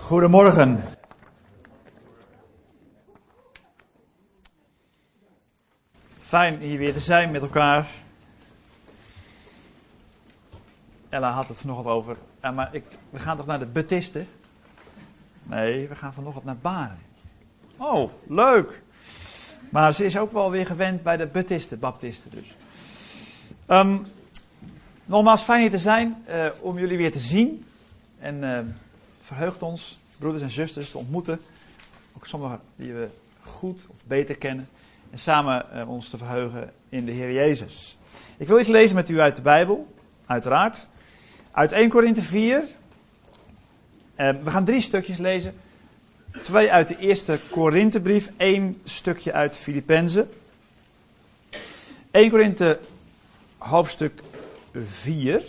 Goedemorgen. Fijn hier weer te zijn met elkaar. Ella had het vanochtend over. Ja, maar we gaan toch naar de Baptisten? Nee, we gaan vanochtend naar Baren. Oh, leuk. Maar ze is ook wel weer gewend bij de Baptisten dus. Nogmaals, fijn hier te zijn, om jullie weer te zien. En het verheugt ons, broeders en zusters, te ontmoeten. Ook sommigen die we goed of beter kennen. En samen ons te verheugen in de Heer Jezus. Ik wil iets lezen met u uit de Bijbel, uiteraard. Uit 1 Korinthe 4. We gaan 3 stukjes lezen. 2 uit de eerste Korinthebrief, 1 stukje uit Filippenzen. 1 Korinthe hoofdstuk 4.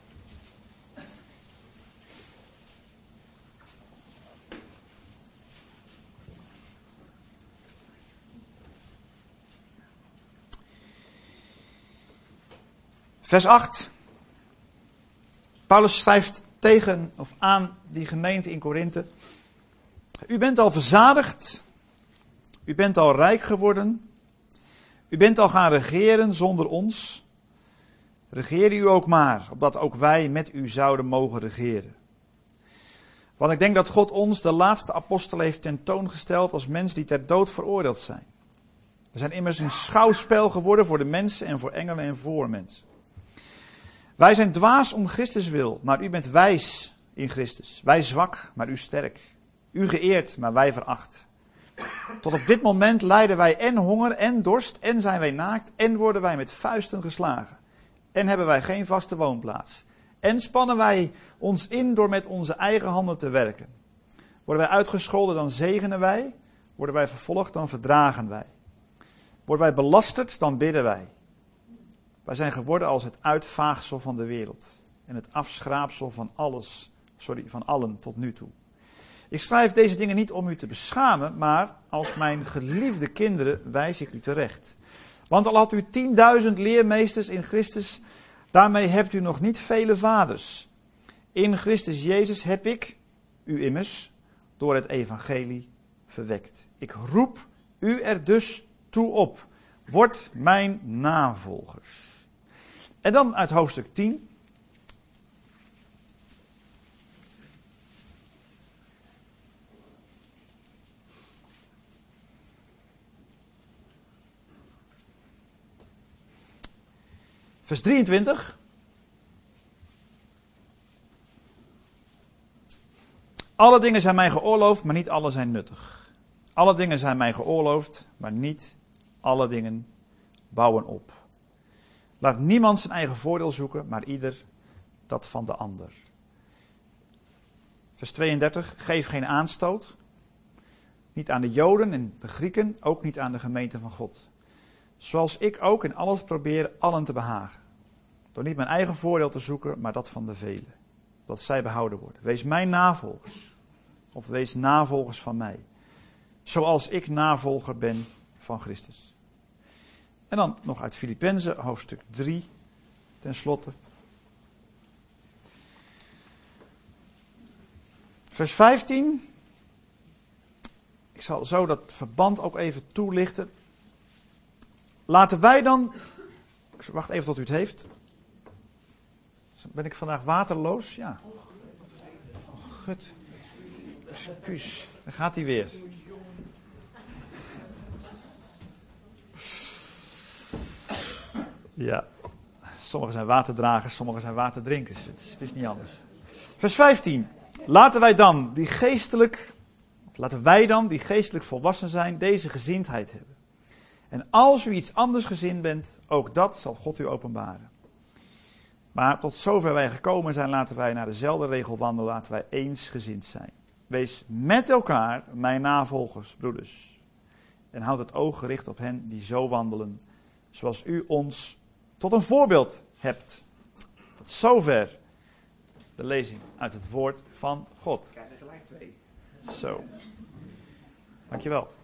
Vers 8. Paulus schrijft tegen of aan die gemeente in Korinthe. U bent al verzadigd. U bent al rijk geworden. U bent al gaan regeren zonder ons. Regeer u ook maar, opdat ook wij met u zouden mogen regeren. Want ik denk dat God ons, de laatste apostel, heeft tentoongesteld als mens die ter dood veroordeeld zijn. We zijn immers een schouwspel geworden voor de mensen en voor engelen en voor mensen. Wij zijn dwaas om Christus wil, maar u bent wijs in Christus. Wij zwak, maar u sterk. U geëerd, maar wij veracht. Tot op dit moment lijden wij en honger en dorst en zijn wij naakt en worden wij met vuisten geslagen. En hebben wij geen vaste woonplaats. En spannen wij ons in door met onze eigen handen te werken. Worden wij uitgescholden, dan zegenen wij. Worden wij vervolgd, dan verdragen wij. Worden wij belasterd, dan bidden wij. Wij zijn geworden als het uitvaagsel van de wereld. En het afschraapsel van van allen tot nu toe. Ik schrijf deze dingen niet om u te beschamen, maar als mijn geliefde kinderen wijs ik u terecht. Want al had u 10.000 leermeesters in Christus, daarmee hebt u nog niet vele vaders. In Christus Jezus heb ik, u immers, door het evangelie verwekt. Ik roep u er dus toe op. Word mijn navolgers. En dan uit hoofdstuk 10. Vers 23. Alle dingen zijn mij geoorloofd, maar niet alle zijn nuttig. Alle dingen zijn mij geoorloofd, maar niet alle dingen bouwen op. Laat niemand zijn eigen voordeel zoeken, maar ieder dat van de ander. Vers 32. Geef geen aanstoot. Niet aan de Joden en de Grieken, ook niet aan de gemeente van God. Zoals ik ook in alles probeer allen te behagen. Door niet mijn eigen voordeel te zoeken, maar dat van de velen. Dat zij behouden worden. Wees mijn navolgers. Of wees navolgers van mij. Zoals ik navolger ben van Christus. En dan nog uit Filippenzen, hoofdstuk 3, ten slotte. Vers 15. Ik zal zo dat verband ook even toelichten. Laten wij dan... Wacht even tot u het heeft. Ben ik vandaag waterloos? Ja. Oh, gut. Excuus. Daar gaat hij weer. Ja. Sommigen zijn waterdragers, sommigen zijn waterdrinkers. Het is niet anders. Vers 15. Laten wij dan die geestelijk volwassen zijn, deze gezindheid hebben. En als u iets anders gezind bent, ook dat zal God u openbaren. Maar tot zover wij gekomen zijn, laten wij naar dezelfde regel wandelen, laten wij eensgezind zijn. Wees met elkaar mijn navolgers, broeders. En houd het oog gericht op hen die zo wandelen, zoals u ons tot een voorbeeld hebt. Tot zover de lezing uit het woord van God. Ik krijg er gelijk 2. Zo. Dankjewel.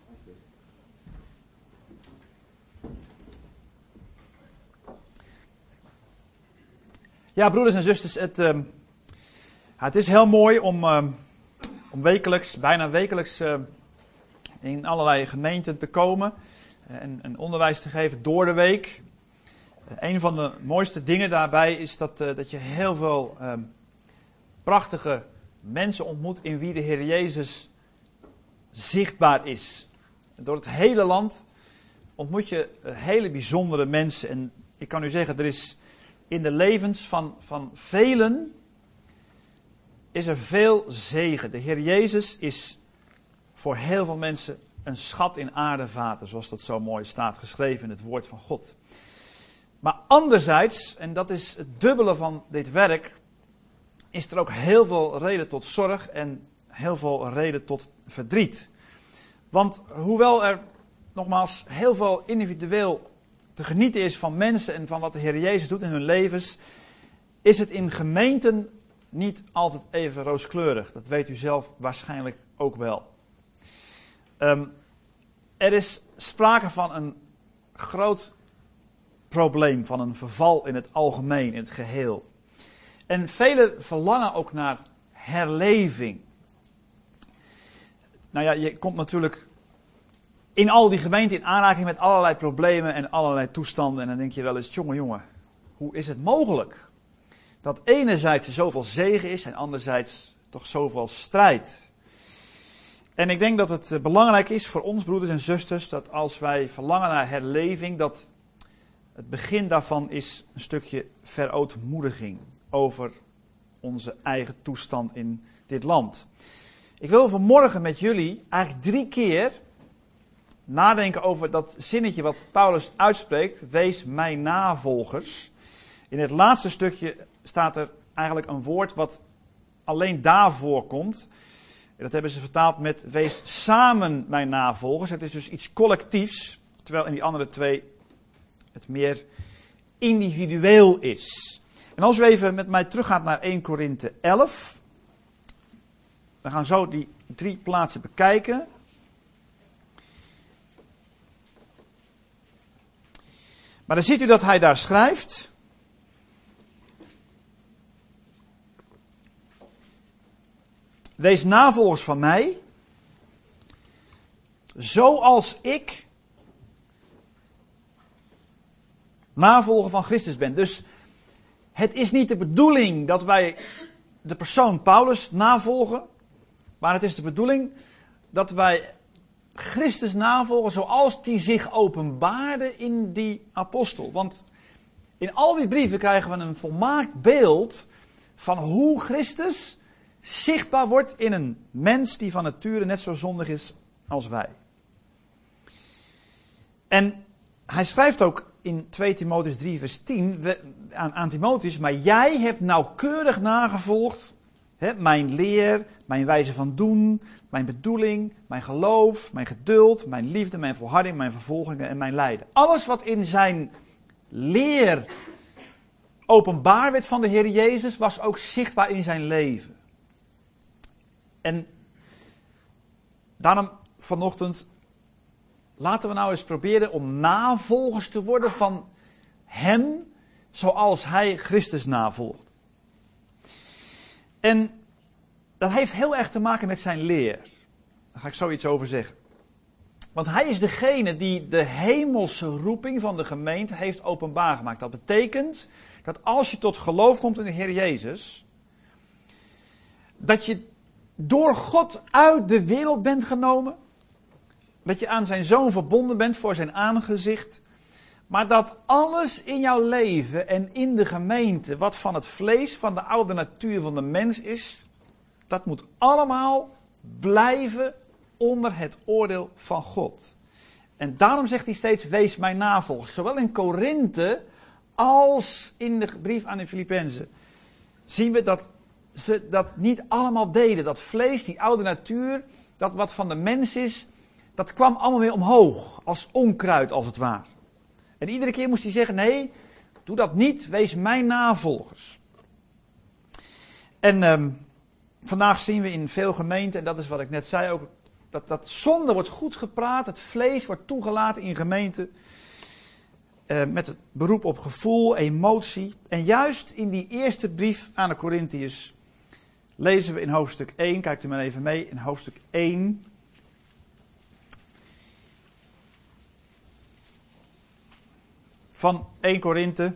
Ja, broeders en zusters, het is heel mooi om om bijna wekelijks in allerlei gemeenten te komen en onderwijs te geven door de week. Een van de mooiste dingen daarbij is dat je heel veel prachtige mensen ontmoet in wie de Heer Jezus zichtbaar is. Door het hele land ontmoet je hele bijzondere mensen. En ik kan u zeggen, er is in de levens van velen is er veel zegen. De Heer Jezus is voor heel veel mensen een schat in aardevaten, zoals dat zo mooi staat geschreven in het woord van God. Maar anderzijds, en dat is het dubbele van dit werk, is er ook heel veel reden tot zorg en heel veel reden tot verdriet. Want hoewel er nogmaals heel veel individueel te genieten is van mensen en van wat de Heer Jezus doet in hun levens, is het in gemeenten niet altijd even rooskleurig. Dat weet u zelf waarschijnlijk ook wel. Er is sprake van een groot probleem, van een verval in het algemeen, in het geheel. En velen verlangen ook naar herleving. Nou ja, je komt natuurlijk in al die gemeenten in aanraking met allerlei problemen en allerlei toestanden. En dan denk je wel eens, jongen, hoe is het mogelijk? Dat enerzijds zoveel zegen is en anderzijds toch zoveel strijd. En ik denk dat het belangrijk is voor ons, broeders en zusters, dat als wij verlangen naar herleving, dat het begin daarvan is een stukje verootmoediging over onze eigen toestand in dit land. Ik wil vanmorgen met jullie eigenlijk 3 keer nadenken over dat zinnetje wat Paulus uitspreekt, wees mijn navolgers. In het laatste stukje staat er eigenlijk een woord wat alleen daar voorkomt. Dat hebben ze vertaald met wees samen mijn navolgers. Het is dus iets collectiefs, terwijl in die andere 2 het meer individueel is. En als u even met mij teruggaat naar 1 Korinthe 11. We gaan zo die 3 plaatsen bekijken. Maar dan ziet u dat hij daar schrijft. Wees navolgers van mij, zoals ik navolger van Christus ben. Dus het is niet de bedoeling dat wij de persoon Paulus navolgen, maar het is de bedoeling dat wij Christus navolgen zoals die zich openbaarde in die apostel. Want in al die brieven krijgen we een volmaakt beeld van hoe Christus zichtbaar wordt in een mens die van nature net zo zondig is als wij. En hij schrijft ook in 2 Timotheüs 3 vers 10 aan Timotheus, maar jij hebt nauwkeurig nagevolgd mijn leer, mijn wijze van doen, mijn bedoeling, mijn geloof, mijn geduld, mijn liefde, mijn volharding, mijn vervolgingen en mijn lijden. Alles wat in zijn leer openbaar werd van de Heer Jezus was ook zichtbaar in zijn leven. En daarom vanochtend laten we nou eens proberen om navolgers te worden van hem zoals hij Christus navolgt. En dat heeft heel erg te maken met zijn leer. Daar ga ik zoiets over zeggen. Want hij is degene die de hemelse roeping van de gemeente heeft openbaar gemaakt. Dat betekent dat als je tot geloof komt in de Heer Jezus, dat je door God uit de wereld bent genomen. Dat je aan zijn zoon verbonden bent voor zijn aangezicht. Maar dat alles in jouw leven en in de gemeente wat van het vlees, van de oude natuur van de mens is, dat moet allemaal blijven onder het oordeel van God. En daarom zegt hij steeds, wees mijn navolger. Zowel in Korinthe als in de brief aan de Filippenzen zien we dat ze dat niet allemaal deden. Dat vlees, die oude natuur, dat wat van de mens is, dat kwam allemaal weer omhoog. Als onkruid als het ware. En iedere keer moest hij zeggen, nee, doe dat niet, wees mijn navolgers. En vandaag zien we in veel gemeenten, en dat is wat ik net zei ook, dat zonde wordt goed gepraat, het vlees wordt toegelaten in gemeenten. Met het beroep op gevoel, emotie. En juist in die eerste brief aan de Korintiërs lezen we in hoofdstuk 1, kijkt u maar even mee, in hoofdstuk 1. Van 1 Korinthe.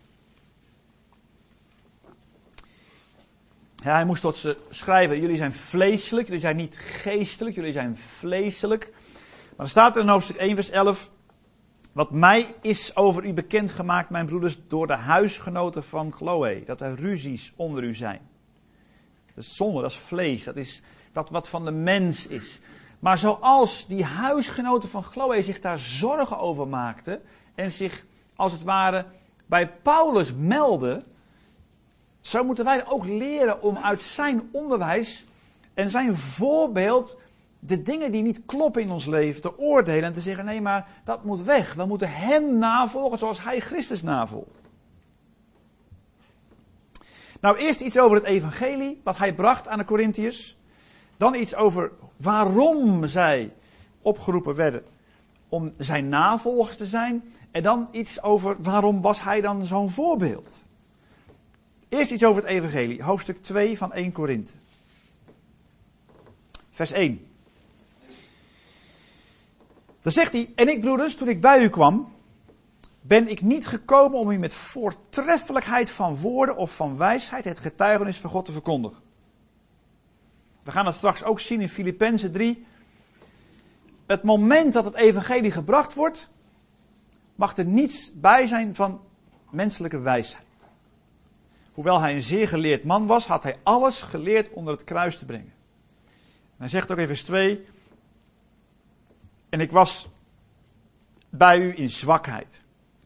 Ja, hij moest tot ze schrijven, jullie zijn vleeselijk, jullie zijn niet geestelijk, jullie zijn vleeselijk. Maar er staat er in hoofdstuk 1 vers 11, wat mij is over u bekendgemaakt, mijn broeders, door de huisgenoten van Chloe, dat er ruzies onder u zijn. Dat is zonde, dat is vlees, dat is dat wat van de mens is. Maar zoals die huisgenoten van Chloe zich daar zorgen over maakten en zich als het ware bij Paulus melden, zo moeten wij ook leren om uit zijn onderwijs en zijn voorbeeld de dingen die niet kloppen in ons leven te oordelen en te zeggen, nee, maar dat moet weg. We moeten hem navolgen zoals hij Christus navolgt. Nou, eerst iets over het evangelie, wat hij bracht aan de Korintiërs. Dan iets over waarom zij opgeroepen werden om zijn navolgers te zijn. En dan iets over waarom was hij dan zo'n voorbeeld. Eerst iets over het evangelie, hoofdstuk 2 van 1 Korinthe. Vers 1. Dan zegt hij, en ik broeders, toen ik bij u kwam, ben ik niet gekomen om u met voortreffelijkheid van woorden of van wijsheid het getuigenis van God te verkondigen. We gaan dat straks ook zien in Filippenzen 3. Het moment dat het evangelie gebracht wordt, mag er niets bij zijn van menselijke wijsheid. Hoewel hij een zeer geleerd man was, had hij alles geleerd onder het kruis te brengen. Hij zegt ook in vers 2, en ik was bij u in zwakheid.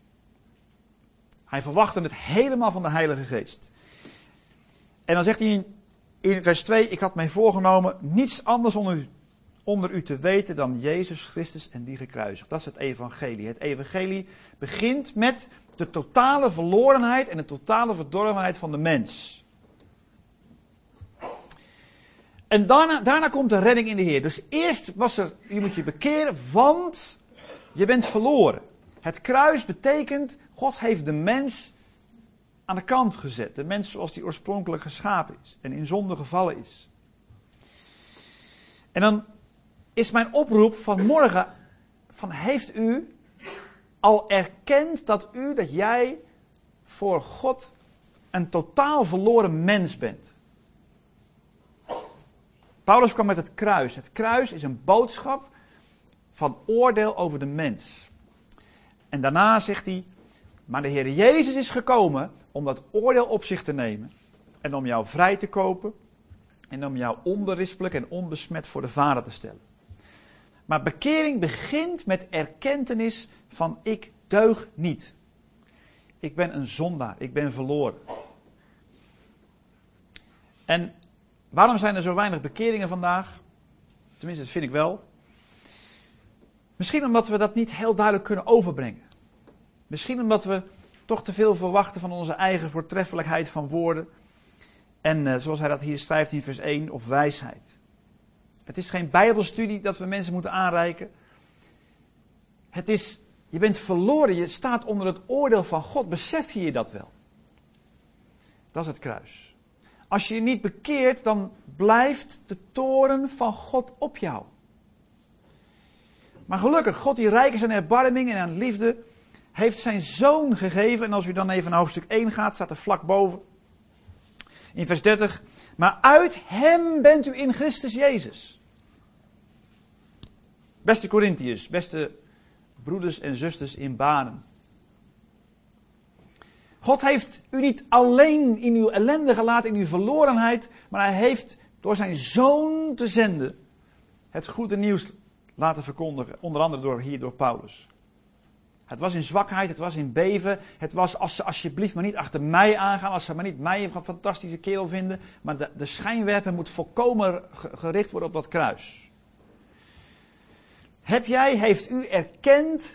Hij verwachtte het helemaal van de Heilige Geest. En dan zegt hij in vers 2, ik had mij voorgenomen niets anders onder u te weten dan Jezus Christus en die gekruisigd. Dat is het evangelie. Het evangelie begint met de totale verlorenheid en de totale verdorvenheid van de mens. En daarna komt de redding in de Heer. Dus eerst was er, je moet je bekeren, want je bent verloren. Het kruis betekent, God heeft de mens aan de kant gezet. De mens zoals die oorspronkelijk geschapen is en in zonde gevallen is. En dan is mijn oproep vanmorgen, heeft u al erkend dat jij voor God een totaal verloren mens bent? Paulus kwam met het kruis. Het kruis is een boodschap van oordeel over de mens. En daarna zegt hij, maar de Heer Jezus is gekomen om dat oordeel op zich te nemen. En om jou vrij te kopen. En om jou onberispelijk en onbesmet voor de Vader te stellen. Maar bekering begint met erkentenis van ik deug niet. Ik ben een zondaar, ik ben verloren. En waarom zijn er zo weinig bekeringen vandaag? Tenminste, dat vind ik wel. Misschien omdat we dat niet heel duidelijk kunnen overbrengen. Misschien omdat we toch te veel verwachten van onze eigen voortreffelijkheid van woorden. En zoals hij dat hier schrijft in vers 1, of wijsheid. Het is geen bijbelstudie dat we mensen moeten aanreiken. Het is, je bent verloren, je staat onder het oordeel van God. Besef je dat wel? Dat is het kruis. Als je je niet bekeert, dan blijft de toorn van God op jou. Maar gelukkig, God die rijk is aan erbarming en aan liefde, heeft zijn zoon gegeven. En als u dan even naar hoofdstuk 1 gaat, staat er vlak boven. In vers 30. Maar uit hem bent u in Christus Jezus. Beste Korintiërs, beste broeders en zusters in banen. God heeft u niet alleen in uw ellende gelaten, in uw verlorenheid, maar hij heeft door zijn zoon te zenden het goede nieuws laten verkondigen. Onder andere door Paulus. Het was in zwakheid, het was in beven. Het was als ze alsjeblieft maar niet achter mij aangaan. Als ze maar niet mij een fantastische kerel vinden. Maar de schijnwerper moet volkomen gericht worden op dat kruis. Heeft u erkend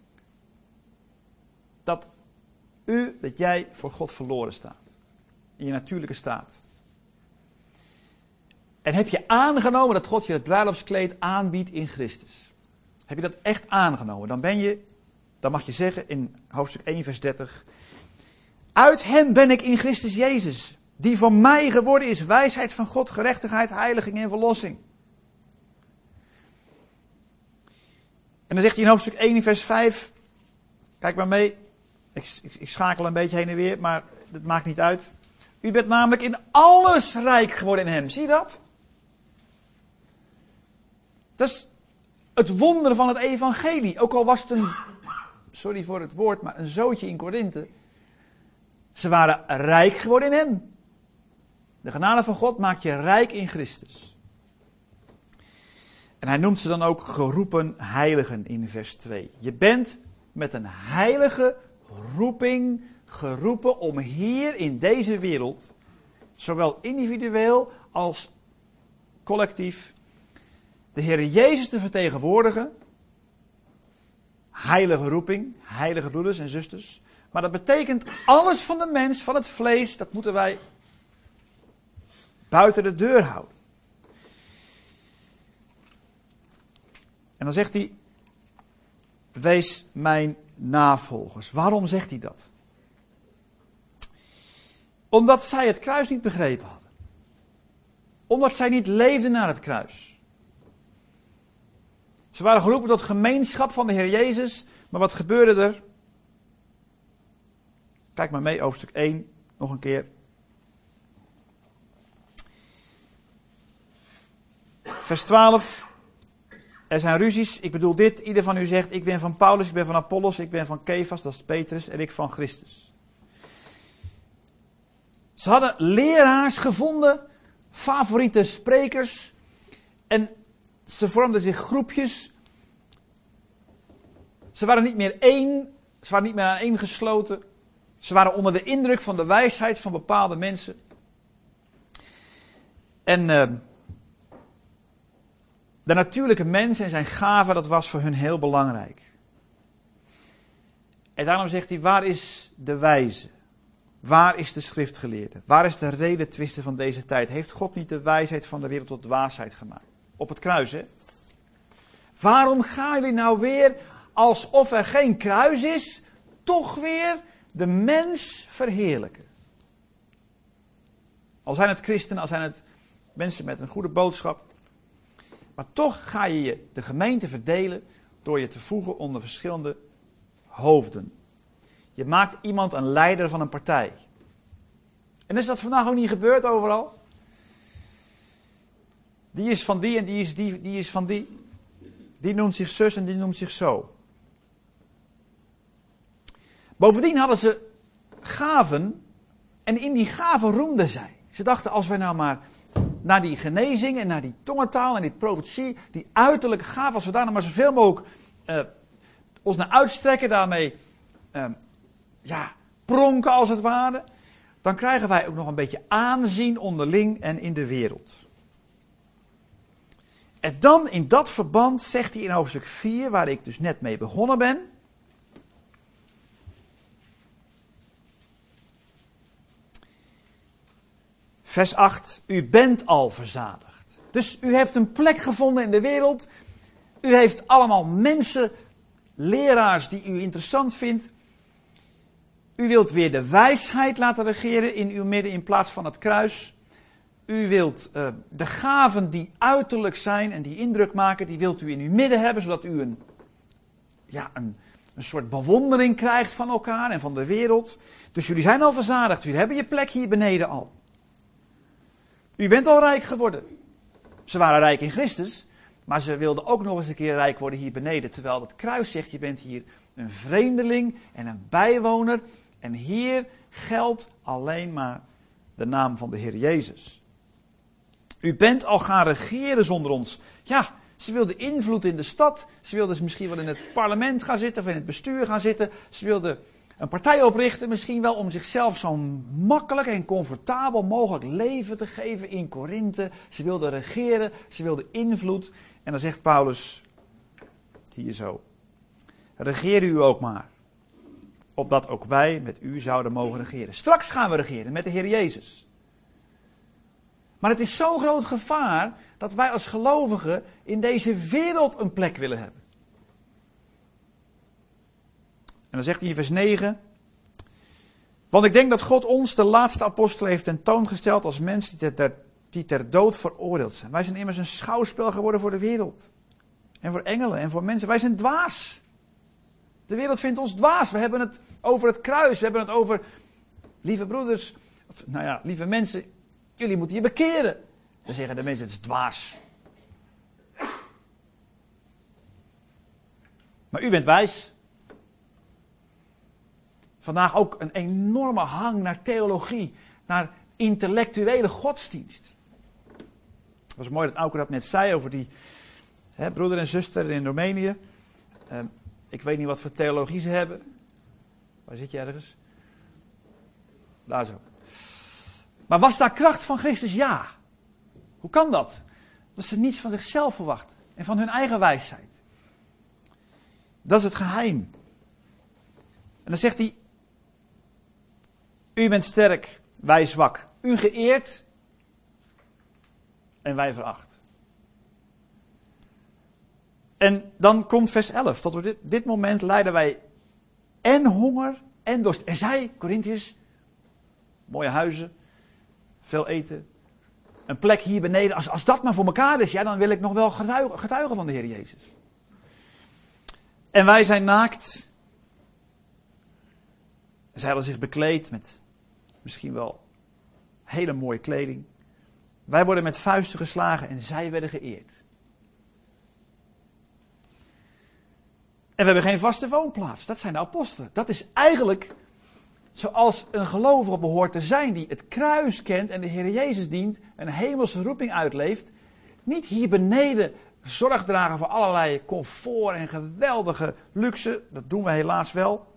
dat jij voor God verloren staat? In je natuurlijke staat. En heb je aangenomen dat God je het bruiloftskleed aanbiedt in Christus? Heb je dat echt aangenomen? Dan mag je zeggen in hoofdstuk 1 vers 30. Uit hem ben ik in Christus Jezus. Die van mij geworden is wijsheid van God, gerechtigheid, heiliging en verlossing. En dan zegt hij in hoofdstuk 1 in vers 5. Kijk maar mee. Ik schakel een beetje heen en weer, maar dat maakt niet uit. U bent namelijk in alles rijk geworden in hem. Zie je dat? Dat is het wonder van het evangelie. Ook al was het een, sorry voor het woord, maar een zootje in Korinthe. Ze waren rijk geworden in hem. De genade van God maakt je rijk in Christus. En hij noemt ze dan ook geroepen heiligen in vers 2. Je bent met een heilige roeping geroepen om hier in deze wereld, zowel individueel als collectief, de Heer Jezus te vertegenwoordigen. Heilige roeping, heilige broeders en zusters. Maar dat betekent alles van de mens, van het vlees, dat moeten wij buiten de deur houden. En dan zegt hij, wees mijn navolgers. Waarom zegt hij dat? Omdat zij het kruis niet begrepen hadden. Omdat zij niet leefden naar het kruis. Ze waren geroepen tot gemeenschap van de Heer Jezus. Maar wat gebeurde er? Kijk maar mee, hoofdstuk 1, nog een keer. Vers 12. Er zijn ruzies. Ik bedoel dit. Ieder van u zegt, ik ben van Paulus, ik ben van Apollos, ik ben van Kefas, dat is Petrus, en ik van Christus. Ze hadden leraars gevonden, favoriete sprekers. En ze vormden zich groepjes. Ze waren niet meer één. Ze waren niet meer aaneengesloten. Ze waren onder de indruk van de wijsheid van bepaalde mensen. En de natuurlijke mens en zijn gaven, dat was voor hun heel belangrijk. En daarom zegt hij, waar is de wijze? Waar is de schriftgeleerde? Waar is de redetwister van deze tijd? Heeft God niet de wijsheid van de wereld tot dwaasheid gemaakt? Op het kruis, hè? Waarom gaan jullie nou weer, alsof er geen kruis is, toch weer de mens verheerlijken? Al zijn het christenen, al zijn het mensen met een goede boodschap. Maar toch ga je de gemeente verdelen door je te voegen onder verschillende hoofden. Je maakt iemand een leider van een partij. En is dat vandaag ook niet gebeurd overal? Die is van die en die is van die. Die noemt zich zus en die noemt zich zo. Bovendien hadden ze gaven en in die gaven roemden zij. Ze dachten, als wij nou maar naar die genezing en naar die tongentaal en die profetie, die uiterlijke gaven, als we daar nou maar zoveel mogelijk ons naar uitstrekken, daarmee pronken als het ware, dan krijgen wij ook nog een beetje aanzien onderling en in de wereld. En dan in dat verband zegt hij in hoofdstuk 4, waar ik dus net mee begonnen ben. Vers 8, u bent al verzadigd. Dus u hebt een plek gevonden in de wereld. U heeft allemaal mensen, leraars die u interessant vindt. U wilt weer de wijsheid laten regeren in uw midden in plaats van het kruis. U wilt de gaven die uiterlijk zijn en die indruk maken, die wilt u in uw midden hebben, zodat u een soort bewondering krijgt van elkaar en van de wereld. Dus jullie zijn al verzadigd, jullie hebben je plek hier beneden al. U bent al rijk geworden. Ze waren rijk in Christus, maar ze wilden ook nog eens een keer rijk worden hier beneden. Terwijl het kruis zegt, je bent hier een vreemdeling en een bijwoner. En hier geldt alleen maar de naam van de Heer Jezus. U bent al gaan regeren zonder ons. Ja, ze wilden invloed in de stad. Ze wilden misschien wel in het parlement gaan zitten of in het bestuur gaan zitten. Ze wilden een partij oprichten, misschien wel om zichzelf zo makkelijk en comfortabel mogelijk leven te geven in Korinthe. Ze wilden regeren, ze wilden invloed. En dan zegt Paulus, hier zo, regeer u ook maar, opdat ook wij met u zouden mogen regeren. Straks gaan we regeren met de Heer Jezus. Maar het is zo'n groot gevaar dat wij als gelovigen in deze wereld een plek willen hebben. En dan zegt hij in vers 9, Want ik denk dat God ons, de laatste apostel, heeft tentoongesteld als mensen die ter dood veroordeeld zijn. Wij zijn immers een schouwspel geworden voor de wereld. En voor engelen en voor mensen. Wij zijn dwaas. De wereld vindt ons dwaas. We hebben het over het kruis. We hebben het over, lieve broeders, lieve mensen, jullie moeten je bekeren. Dan zeggen de mensen, het is dwaas. Maar u bent wijs. Vandaag ook een enorme hang naar theologie, naar intellectuele godsdienst. Het was mooi dat Auke dat net zei over die broeder en zuster in Roemenië. Ik weet niet wat voor theologie ze hebben. Waar zit je ergens? Daar zo. Maar was daar kracht van Christus? Ja. Hoe kan dat? Dat ze niets van zichzelf verwachten en van hun eigen wijsheid. Dat is het geheim. En dan zegt hij, u bent sterk, wij zwak. U geëerd en wij veracht. En dan komt vers 11. Tot op dit moment lijden wij en honger en dorst. En zij, Korintiërs, mooie huizen, veel eten, een plek hier beneden. Als dat maar voor elkaar is, ja, dan wil ik nog wel getuigen van de Heer Jezus. En wij zijn naakt. Zij hadden zich bekleed met misschien wel hele mooie kleding. Wij worden met vuisten geslagen en zij werden geëerd. En we hebben geen vaste woonplaats. Dat zijn de apostelen. Dat is eigenlijk zoals een gelovige behoort te zijn die het kruis kent en de Heer Jezus dient, een hemelse roeping uitleeft. Niet hier beneden zorg dragen voor allerlei comfort en geweldige luxe. Dat doen we helaas wel.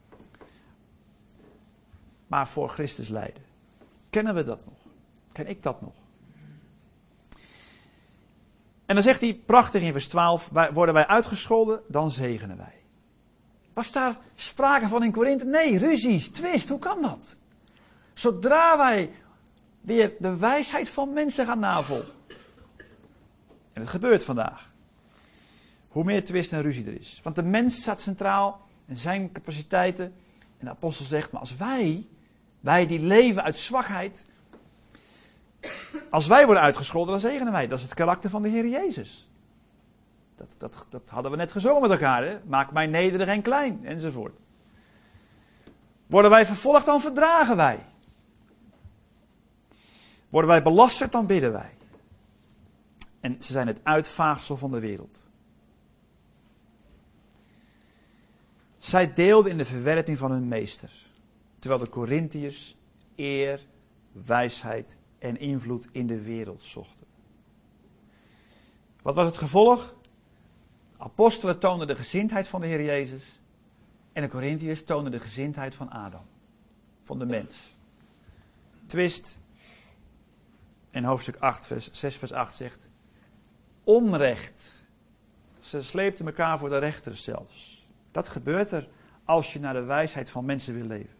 Maar voor Christus lijden. Kennen we dat nog? Ken ik dat nog? En dan zegt hij prachtig in vers 12, worden wij uitgescholden, dan zegenen wij. Was daar sprake van in Korinthe? Nee, ruzies, twist, hoe kan dat? Zodra wij weer de wijsheid van mensen gaan navolgen. En het gebeurt vandaag. Hoe meer twist en ruzie er is. Want de mens staat centraal en zijn capaciteiten. En de apostel zegt, maar als wij die leven uit zwakheid, als wij worden uitgescholden, dan zegenen wij. Dat is het karakter van de Heer Jezus. Dat hadden we net gezongen met elkaar. Hè? Maak mij nederig en klein, enzovoort. Worden wij vervolgd, dan verdragen wij. Worden wij belasterd, dan bidden wij. En ze zijn het uitvaagsel van de wereld. Zij deelden in de verwerping van hun meester. Terwijl de Korintiërs eer, wijsheid en invloed in de wereld zochten. Wat was het gevolg? Apostelen toonden de gezindheid van de Heer Jezus. En de Korintiërs toonden de gezindheid van Adam. Van de mens. Twist. En hoofdstuk 6 vers 8 zegt. Onrecht. Ze sleepten elkaar voor de rechter zelfs. Dat gebeurt er als je naar de wijsheid van mensen wil leven.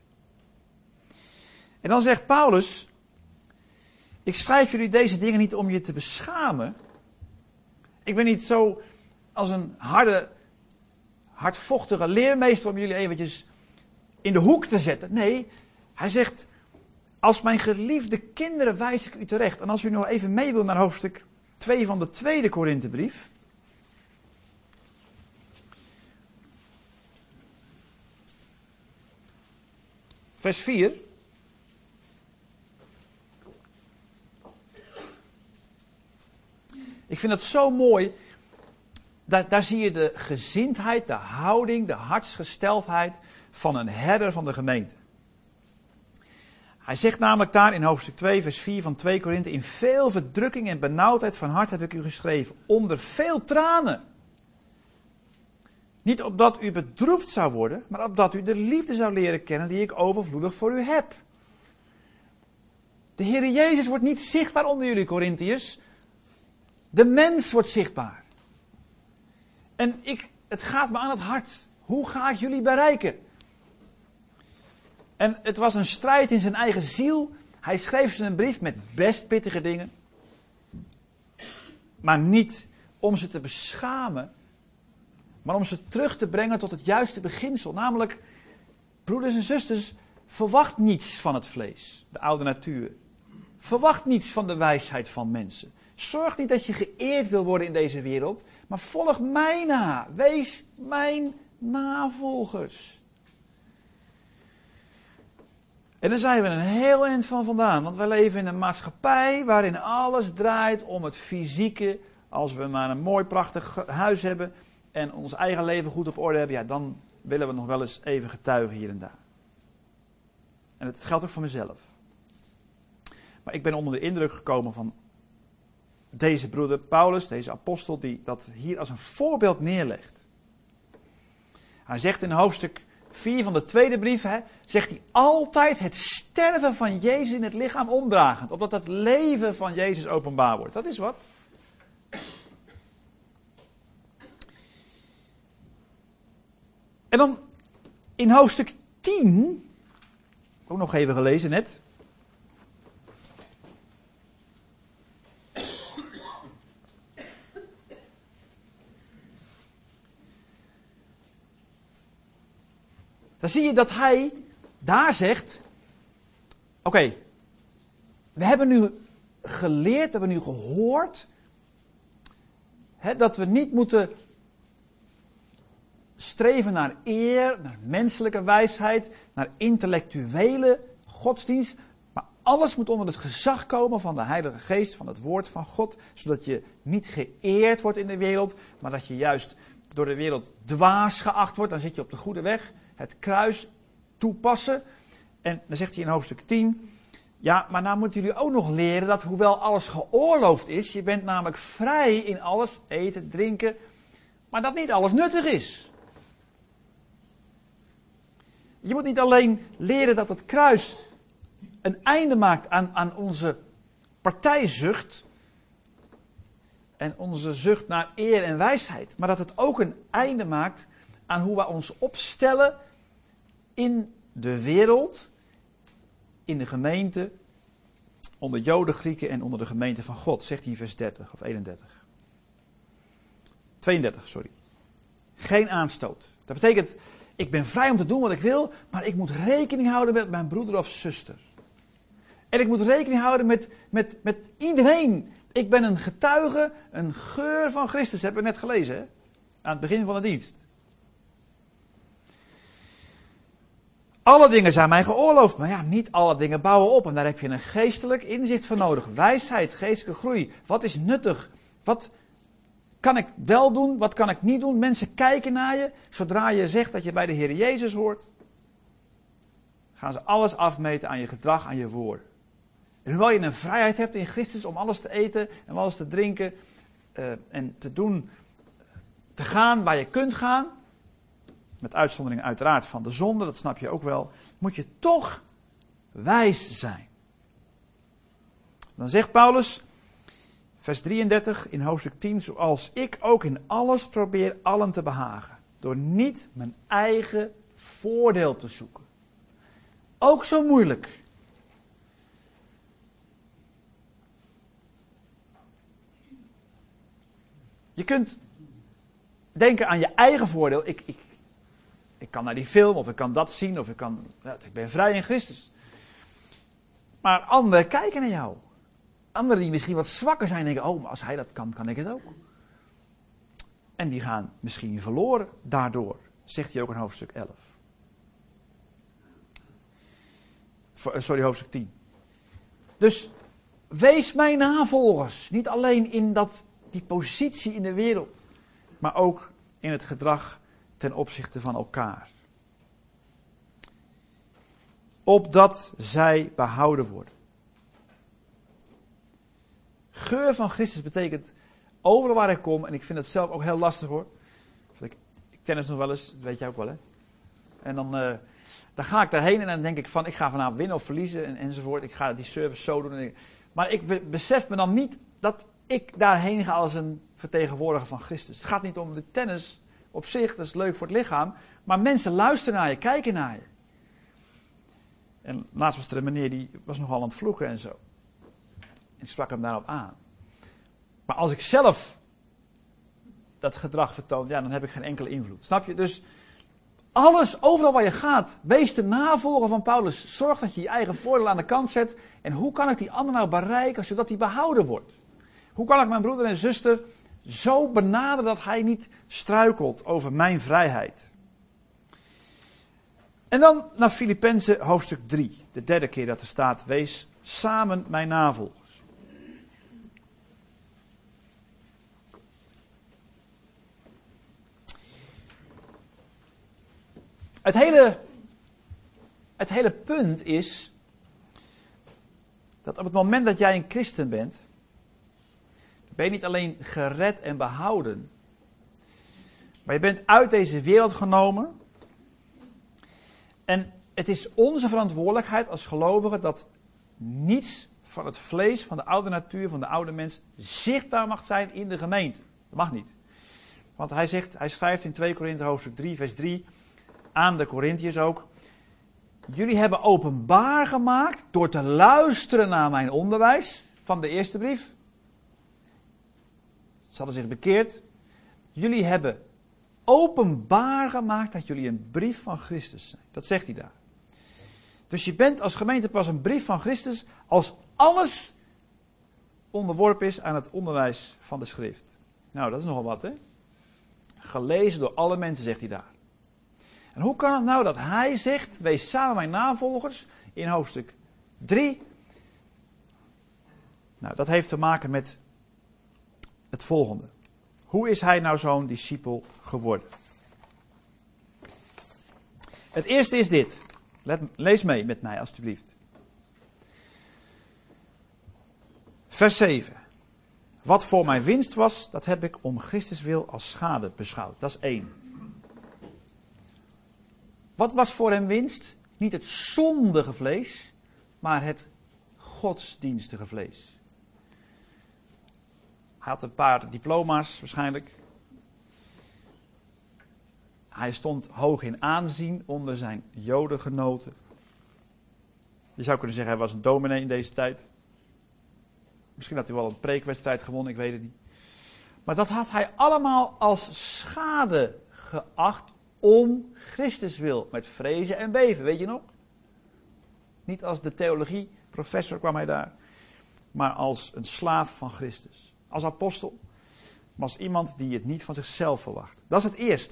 En dan zegt Paulus. Ik schrijf jullie deze dingen niet om je te beschamen. Ik ben niet zo als een hardvochtige leermeester om jullie eventjes in de hoek te zetten. Nee, hij zegt, als mijn geliefde kinderen wijs ik u terecht. En als u nog even mee wil naar hoofdstuk 2 van de tweede Korinthebrief. Vers 4. Ik vind dat zo mooi. Daar zie je de gezindheid, de houding, de hartsgesteldheid van een herder van de gemeente. Hij zegt namelijk daar in hoofdstuk 2 vers 4 van 2 Korinthe. In veel verdrukking en benauwdheid van hart heb ik u geschreven. Onder veel tranen. Niet opdat u bedroefd zou worden, maar opdat u de liefde zou leren kennen die ik overvloedig voor u heb. De Heer Jezus wordt niet zichtbaar onder jullie Korintiërs. De mens wordt zichtbaar. En het gaat me aan het hart. Hoe ga ik jullie bereiken? En het was een strijd in zijn eigen ziel. Hij schreef ze een brief met best pittige dingen. Maar niet om ze te beschamen. Maar om ze terug te brengen tot het juiste beginsel. Namelijk, broeders en zusters, verwacht niets van het vlees, de oude natuur. Verwacht niets van de wijsheid van mensen. Zorg niet dat je geëerd wil worden in deze wereld, maar volg mij na. Wees mijn navolgers. En daar zijn we een heel eind van vandaan, want wij leven in een maatschappij waarin alles draait om het fysieke. Als we maar een mooi prachtig huis hebben en ons eigen leven goed op orde hebben, ja, dan willen we nog wel eens even getuigen hier en daar. En het geldt ook voor mezelf. Maar ik ben onder de indruk gekomen van deze broeder Paulus, deze apostel, die dat hier als een voorbeeld neerlegt. Hij zegt in hoofdstuk 4 van de tweede brief, zegt hij altijd het sterven van Jezus in het lichaam omdragend, opdat het leven van Jezus openbaar wordt. Dat is wat. En dan in hoofdstuk 10, ook nog even gelezen net. Dan zie je dat hij daar zegt, oké, we hebben nu geleerd, we hebben nu gehoord, dat we niet moeten streven naar eer, naar menselijke wijsheid, naar intellectuele godsdienst. Maar alles moet onder het gezag komen van de Heilige Geest, van het woord van God. Zodat je niet geëerd wordt in de wereld, maar dat je juist door de wereld dwaas geacht wordt. Dan zit je op de goede weg. Het kruis toepassen. En dan zegt hij in hoofdstuk 10... Ja, maar nou moeten jullie ook nog leren dat hoewel alles geoorloofd is, je bent namelijk vrij in alles, eten, drinken, maar dat niet alles nuttig is. Je moet niet alleen leren dat het kruis een einde maakt aan onze partijzucht en onze zucht naar eer en wijsheid, maar dat het ook een einde maakt aan hoe wij ons opstellen in de wereld, in de gemeente, onder Joden, Grieken en onder de gemeente van God, zegt hij vers 30 of 31. 32, sorry. Geen aanstoot. Dat betekent, ik ben vrij om te doen wat ik wil, maar ik moet rekening houden met mijn broeder of zuster. En ik moet rekening houden met iedereen. Ik ben een getuige, een geur van Christus, hebben we net gelezen, hè? Aan het begin van de dienst. Alle dingen zijn mij geoorloofd, maar ja, niet alle dingen bouwen op. En daar heb je een geestelijk inzicht voor nodig. Wijsheid, geestelijke groei. Wat is nuttig? Wat kan ik wel doen? Wat kan ik niet doen? Mensen kijken naar je. Zodra je zegt dat je bij de Heer Jezus hoort, gaan ze alles afmeten aan je gedrag, aan je woord. En hoewel je een vrijheid hebt in Christus om alles te eten en alles te drinken en te doen, te gaan waar je kunt gaan, met uitzondering uiteraard van de zonde, dat snap je ook wel, moet je toch wijs zijn. Dan zegt Paulus, vers 33 in hoofdstuk 10, zoals ik ook in alles probeer allen te behagen, door niet mijn eigen voordeel te zoeken. Ook zo moeilijk. Je kunt denken aan je eigen voordeel. Ik kan naar die film, of ik kan dat zien, of ik ben vrij in Christus. Maar anderen kijken naar jou. Anderen die misschien wat zwakker zijn, denken, oh, maar als hij dat kan, kan ik het ook. En die gaan misschien verloren daardoor, zegt hij ook in hoofdstuk 11. Hoofdstuk 10. Dus, wees mijn navolgers. Niet alleen in die positie in de wereld, maar ook in het gedrag ten opzichte van elkaar. Opdat zij behouden worden. Geur van Christus betekent overal waar ik kom, en ik vind het zelf ook heel lastig hoor. Ik tennis nog wel eens, dat weet jij ook wel hè. En dan ga ik daarheen en dan denk ik van, ik ga vanavond winnen of verliezen enzovoort. Ik ga die service zo doen. Maar ik besef me dan niet dat ik daarheen ga als een vertegenwoordiger van Christus. Het gaat niet om de tennis op zich, dat is leuk voor het lichaam. Maar mensen luisteren naar je, kijken naar je. En laatst was er een meneer die was nogal aan het vloeken en zo. En ik sprak hem daarop aan. Maar als ik zelf dat gedrag vertoon, ja, dan heb ik geen enkele invloed. Snap je? Dus Alles, overal waar je gaat, wees de navolger van Paulus. Zorg dat je je eigen voordeel aan de kant zet. En hoe kan ik die ander nou bereiken zodat hij behouden wordt? Hoe kan ik mijn broeder en zuster zo benaderen dat hij niet struikelt over mijn vrijheid? En dan naar Filippenzen hoofdstuk 3. De derde keer dat er staat, wees samen mijn navolgers. Het hele punt is dat op het moment dat jij een christen bent, ben je niet alleen gered en behouden, maar je bent uit deze wereld genomen. En het is onze verantwoordelijkheid als gelovigen dat niets van het vlees, van de oude natuur, van de oude mens zichtbaar mag zijn in de gemeente. Dat mag niet. Want hij schrijft in 2 Korinthe hoofdstuk 3 vers 3 aan de Korinthiërs ook: jullie hebben openbaar gemaakt door te luisteren naar mijn onderwijs van de eerste brief. Ze hadden zich bekeerd. Jullie hebben openbaar gemaakt dat jullie een brief van Christus zijn. Dat zegt hij daar. Dus je bent als gemeente pas een brief van Christus als alles onderworpen is aan het onderwijs van de schrift. Nou, dat is nogal wat, hè? Gelezen door alle mensen, zegt hij daar. En hoe kan het nou dat hij zegt, wees samen mijn navolgers, in hoofdstuk 3? Nou, dat heeft te maken met het volgende. Hoe is hij nou zo'n discipel geworden? Het eerste is dit. Lees mee met mij, alstublieft. Vers 7. Wat voor mijn winst was, dat heb ik om Christus wil als schade beschouwd. Dat is 1. Wat was voor hem winst? Niet het zondige vlees, maar het godsdienstige vlees. Hij had een paar diploma's waarschijnlijk. Hij stond hoog in aanzien onder zijn jodengenoten. Je zou kunnen zeggen, hij was een dominee in deze tijd. Misschien had hij wel een preekwedstrijd gewonnen, ik weet het niet. Maar dat had hij allemaal als schade geacht om Christus wil. Met vrezen en beven, weet je nog? Niet als de theologieprofessor kwam hij daar. Maar als een slaaf van Christus. Als apostel. Maar als iemand die het niet van zichzelf verwacht. Dat is het eerste.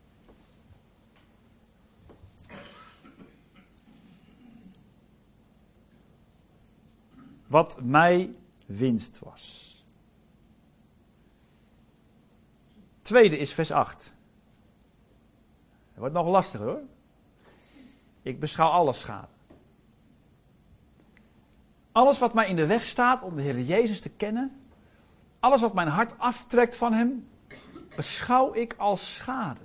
Wat mij winst was. Tweede is vers 8. Het wordt nog lastiger hoor. Ik beschouw alles schade. Alles wat mij in de weg staat om de Heer Jezus te kennen. Alles wat mijn hart aftrekt van hem. Beschouw ik als schade.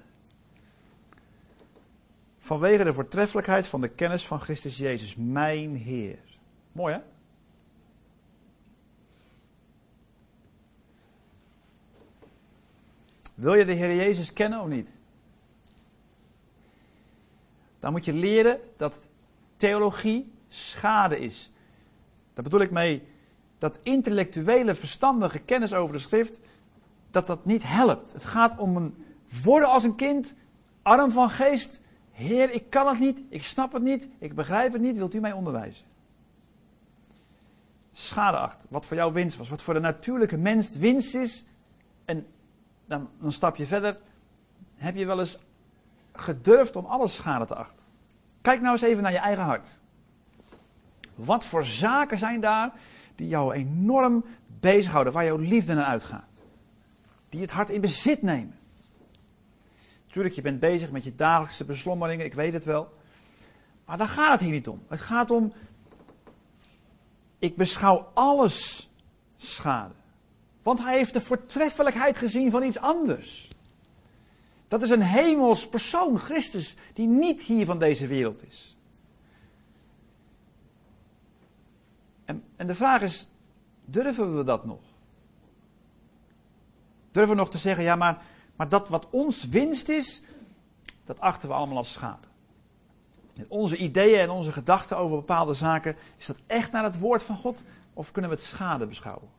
Vanwege de voortreffelijkheid van de kennis van Christus Jezus, mijn Heer. Mooi hè? Wil je de Heer Jezus kennen of niet? Dan moet je leren dat theologie schade is. Daar bedoel ik mee dat intellectuele, verstandige kennis over de schrift, dat niet helpt. Het gaat om een worden als een kind, arm van geest. Heer, ik kan het niet, ik snap het niet, ik begrijp het niet, wilt u mij onderwijzen? Schade acht, wat voor jou winst was, wat voor de natuurlijke mens winst is. En dan stap je verder. Heb je wel eens gedurfd om alles schade te achten? Kijk nou eens even naar je eigen hart. Wat voor zaken zijn daar die jou enorm bezighouden, waar jouw liefde naar uitgaat? Die het hart in bezit nemen. Tuurlijk, je bent bezig met je dagelijkse beslommeringen, ik weet het wel. Maar daar gaat het hier niet om. Het gaat om, ik beschouw alles schade. Want hij heeft de voortreffelijkheid gezien van iets anders. Dat is een hemels persoon, Christus, die niet hier van deze wereld is. En de vraag is, durven we dat nog? Durven we nog te zeggen, ja, maar dat wat ons winst is, dat achten we allemaal als schade. En onze ideeën en onze gedachten over bepaalde zaken, is dat echt naar het woord van God? Of kunnen we het schade beschouwen?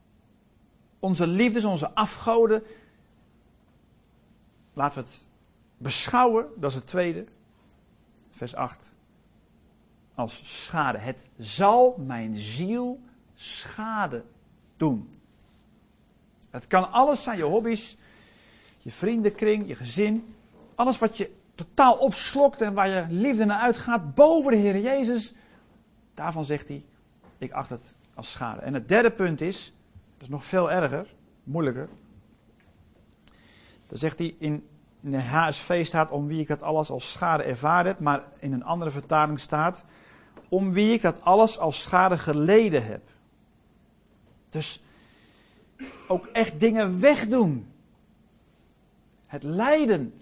Onze liefdes, onze afgoden, laten we het beschouwen, dat is het tweede, vers 8, als schade. Het zal mijn ziel schade doen. Het kan alles zijn, je hobby's, je vriendenkring, je gezin. Alles wat je totaal opslokt en waar je liefde naar uitgaat, boven de Heer Jezus. Daarvan zegt hij, ik acht het als schade. En het derde punt is, dat is nog veel erger, moeilijker. Dan zegt hij in de HSV staat om wie ik dat alles als schade ervaren heb. Maar in een andere vertaling staat om wie ik dat alles als schade geleden heb. Dus ook echt dingen wegdoen. Het lijden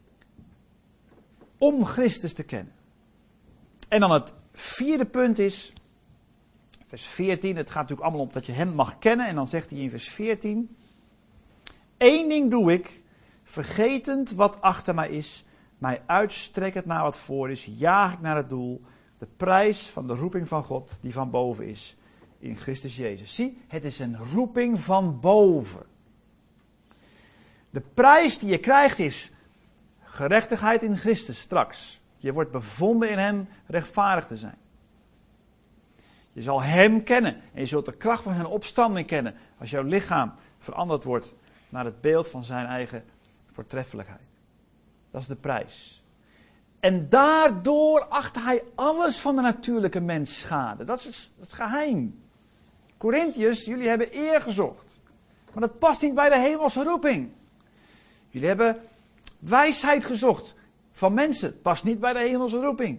om Christus te kennen. En dan het vierde punt is, vers 14, het gaat natuurlijk allemaal om dat je hem mag kennen. En dan zegt hij in vers 14, 'Eén ding doe ik, vergetend wat achter mij is, mij uitstrekkend naar wat voor is, jaag ik naar het doel, de prijs van de roeping van God die van boven is, in Christus Jezus.' Zie, het is een roeping van boven. De prijs die je krijgt is gerechtigheid in Christus straks. Je wordt bevonden in hem rechtvaardig te zijn. Je zal hem kennen en je zult de kracht van zijn opstanding kennen als jouw lichaam veranderd wordt naar het beeld van zijn eigen voortreffelijkheid. Dat is de prijs. En daardoor acht hij alles van de natuurlijke mens schade. Dat is het geheim. Korintiërs, jullie hebben eer gezocht. Maar dat past niet bij de hemelse roeping. Jullie hebben wijsheid gezocht van mensen. Past niet bij de hemelse roeping.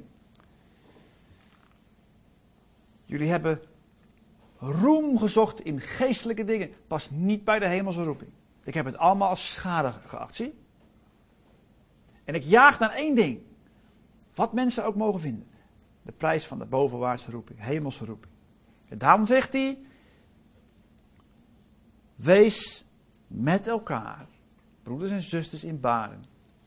Jullie hebben roem gezocht in geestelijke dingen. Past niet bij de hemelse roeping. Ik heb het allemaal als schade geacht, zie? En ik jaag naar één ding. Wat mensen ook mogen vinden. De prijs van de bovenwaartse roeping, hemelse roeping. En dan zegt hij, wees met elkaar, broeders en zusters in baren.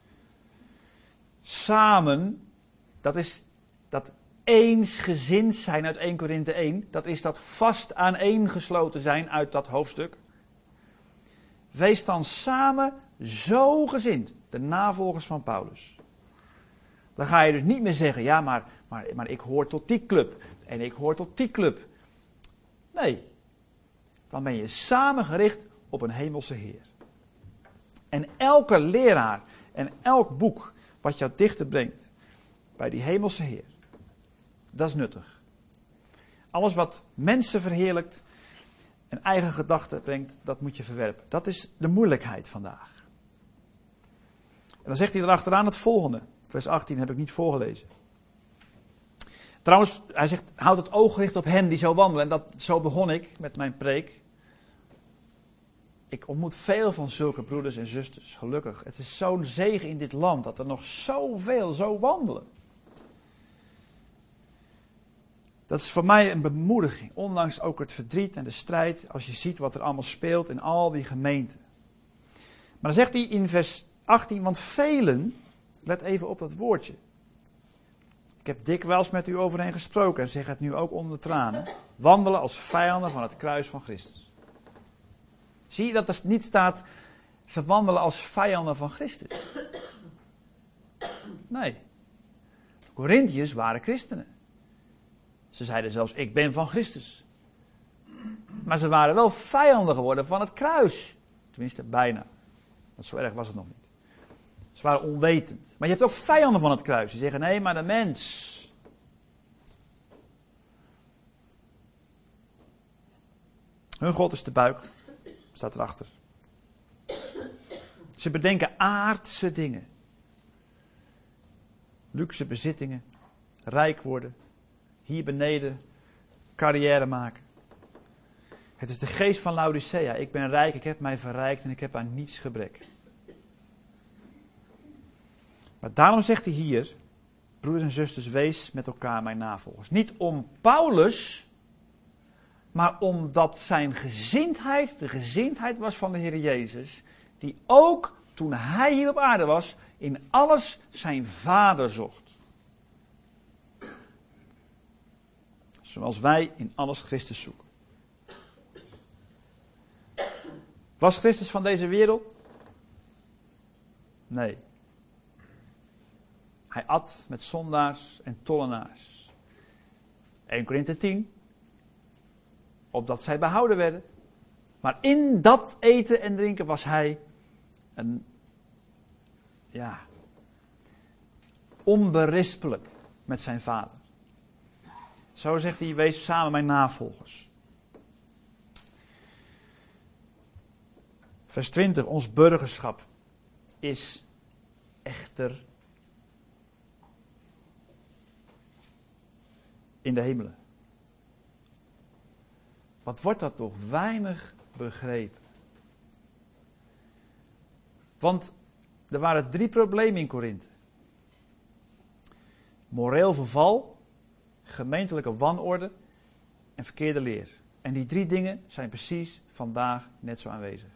Samen, dat is dat eensgezind zijn uit 1 Korinthe 1. Dat is dat vast aaneengesloten zijn uit dat hoofdstuk. Wees dan samen zo gezind, de navolgers van Paulus. Dan ga je dus niet meer zeggen, ja, maar ik hoor tot die club en ik hoor tot die club. Nee, dan ben je samen gericht op een hemelse Heer. En elke leraar en elk boek wat jou dichter brengt bij die hemelse Heer, dat is nuttig. Alles wat mensen verheerlijkt en eigen gedachten brengt, dat moet je verwerpen. Dat is de moeilijkheid vandaag. En dan zegt hij erachteraan het volgende. Vers 18 heb ik niet voorgelezen. Trouwens, hij zegt, houd het oog gericht op hen die zo wandelen. En zo begon ik met mijn preek. Ik ontmoet veel van zulke broeders en zusters, gelukkig. Het is zo'n zegen in dit land dat er nog zoveel zo wandelen. Dat is voor mij een bemoediging, ondanks ook het verdriet en de strijd, als je ziet wat er allemaal speelt in al die gemeenten. Maar dan zegt hij in vers 18, want velen, let even op dat woordje. Ik heb dikwijls met u overheen gesproken en zeg het nu ook onder tranen, wandelen als vijanden van het kruis van Christus. Zie je dat er niet staat, ze wandelen als vijanden van Christus? Nee. De Korintiërs waren christenen. Ze zeiden zelfs, ik ben van Christus. Maar ze waren wel vijanden geworden van het kruis. Tenminste, bijna. Want zo erg was het nog niet. Ze waren onwetend. Maar je hebt ook vijanden van het kruis. Die zeggen, nee, maar de mens. Hun God is de buik. Staat erachter. Ze bedenken aardse dingen. Luxe bezittingen. Rijk worden. Hier beneden carrière maken. Het is de geest van Laodicea. Ik ben rijk, ik heb mij verrijkt en ik heb aan niets gebrek. Maar daarom zegt hij hier, broeders en zusters, wees met elkaar mijn navolgers. Niet om Paulus, maar omdat zijn gezindheid de gezindheid was van de Heer Jezus, die ook toen hij hier op aarde was, in alles zijn Vader zocht. Zoals wij in alles Christus zoeken. Was Christus van deze wereld? Nee. Hij at met zondaars en tollenaars. 1 Korinthe 10. Opdat zij behouden werden. Maar in dat eten en drinken was hij onberispelijk met zijn vader. Zo zegt hij, wees samen mijn navolgers. Vers 20, ons burgerschap is echter in de hemelen. Wat wordt dat toch weinig begrepen? Want er waren 3 problemen in Korinthe. Moreel verval, gemeentelijke wanorde en verkeerde leer. En die 3 dingen zijn precies vandaag net zo aanwezig.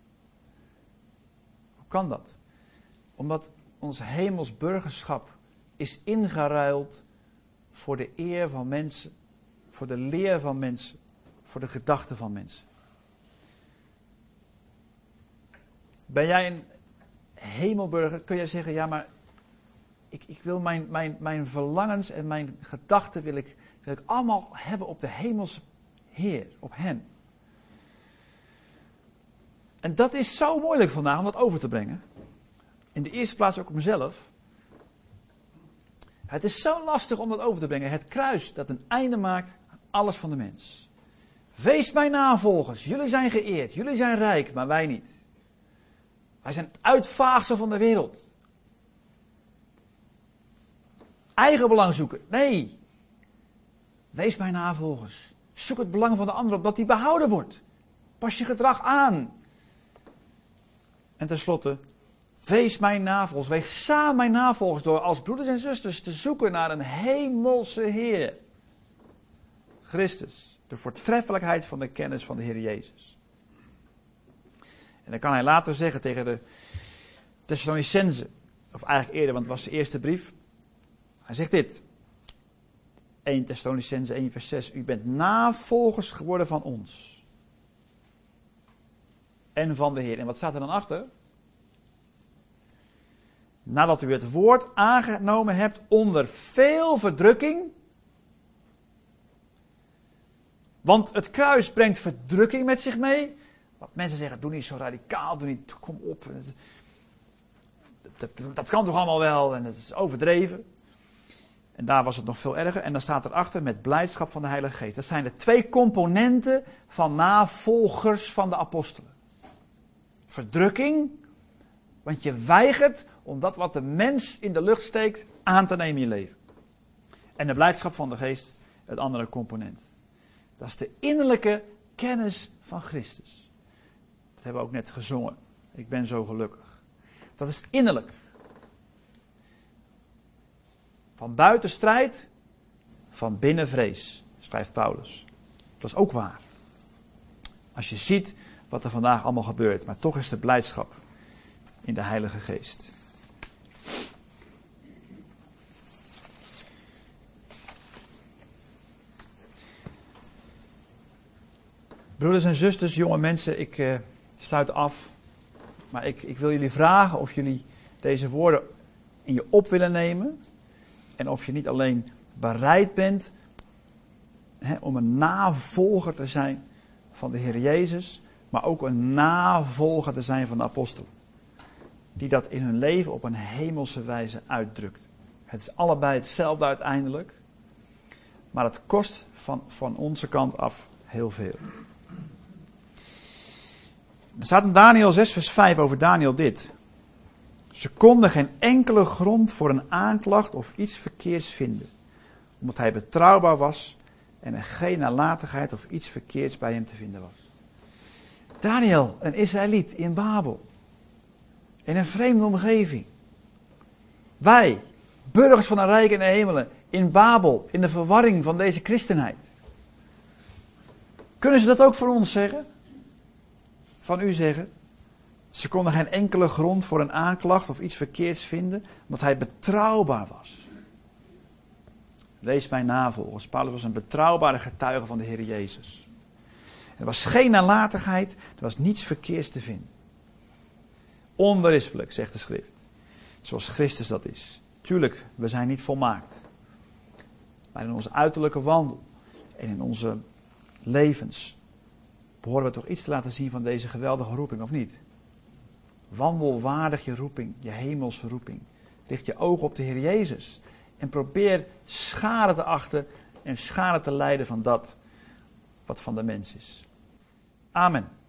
Hoe kan dat? Omdat ons hemels burgerschap is ingeruild voor de eer van mensen, voor de leer van mensen, voor de gedachten van mensen. Ben jij een hemelburger, kun je zeggen, ja, maar ik wil mijn verlangens en mijn gedachten wil ik allemaal hebben op de hemelse Heer, op Hem. En dat is zo moeilijk vandaag om dat over te brengen. In de eerste plaats ook op mezelf. Het is zo lastig om dat over te brengen. Het kruis dat een einde maakt aan alles van de mens. Wees mijn navolgers, jullie zijn geëerd, jullie zijn rijk, maar wij niet. Wij zijn het uitvaagsel van de wereld. Eigen belang zoeken. Nee. Wees mijn navolgers. Zoek het belang van de ander op dat die behouden wordt. Pas je gedrag aan. En tenslotte, wees mijn navolgers. Wees samen mijn navolgers door als broeders en zusters te zoeken naar een hemelse Heer. Christus. De voortreffelijkheid van de kennis van de Heer Jezus. En dan kan hij later zeggen tegen de Thessalonicenzen, of eigenlijk eerder, want het was de eerste brief. Hij zegt dit. 1 Thessalonicenzen 1 vers 6. U bent navolgers geworden van ons. En van de Heer. En wat staat er dan achter? Nadat u het woord aangenomen hebt onder veel verdrukking. Want het kruis brengt verdrukking met zich mee. Wat mensen zeggen, doe niet zo radicaal, doe niet, kom op. Dat kan toch allemaal wel en het is overdreven. En daar was het nog veel erger. En dan staat erachter met blijdschap van de Heilige Geest. Dat zijn de 2 componenten van navolgers van de apostelen. Verdrukking, want je weigert om dat wat de mens in de lucht steekt aan te nemen in je leven. En de blijdschap van de Geest, het andere component. Dat is de innerlijke kennis van Christus. Dat hebben we ook net gezongen. Ik ben zo gelukkig. Dat is innerlijk. Van buiten strijd, van binnen vrees, schrijft Paulus. Dat is ook waar. Als je ziet wat er vandaag allemaal gebeurt. Maar toch is de blijdschap in de Heilige Geest. Broeders en zusters, jonge mensen, ik sluit af. Maar ik wil jullie vragen of jullie deze woorden in je op willen nemen. En of je niet alleen bereid bent om een navolger te zijn van de Heer Jezus. Maar ook een navolger te zijn van de apostelen. Die dat in hun leven op een hemelse wijze uitdrukt. Het is allebei hetzelfde uiteindelijk. Maar het kost van onze kant af heel veel. Er staat in Daniel 6 vers 5 over Daniel dit. Ze konden geen enkele grond voor een aanklacht of iets verkeerds vinden. Omdat hij betrouwbaar was en er geen nalatigheid of iets verkeerds bij hem te vinden was. Daniel, een Israëliet in Babel. In een vreemde omgeving. Wij, burgers van een rijk in de hemelen, in Babel, in de verwarring van deze christenheid. Kunnen ze dat ook voor ons zeggen? Van u zeggen? Ze konden geen enkele grond voor een aanklacht of iets verkeerds vinden, omdat hij betrouwbaar was. Lees mijn navolgers. Paulus was een betrouwbare getuige van de Heer Jezus. Er was geen nalatigheid, er was niets verkeerds te vinden. Onberispelijk, zegt de schrift. Zoals Christus dat is. Tuurlijk, we zijn niet volmaakt. Maar in onze uiterlijke wandel en in onze levens behoren we toch iets te laten zien van deze geweldige roeping, of niet? Wandel waardig je roeping, je hemelse roeping. Richt je ogen op de Heer Jezus. En probeer schade te achten en schade te lijden van dat wat van de mens is. Amen.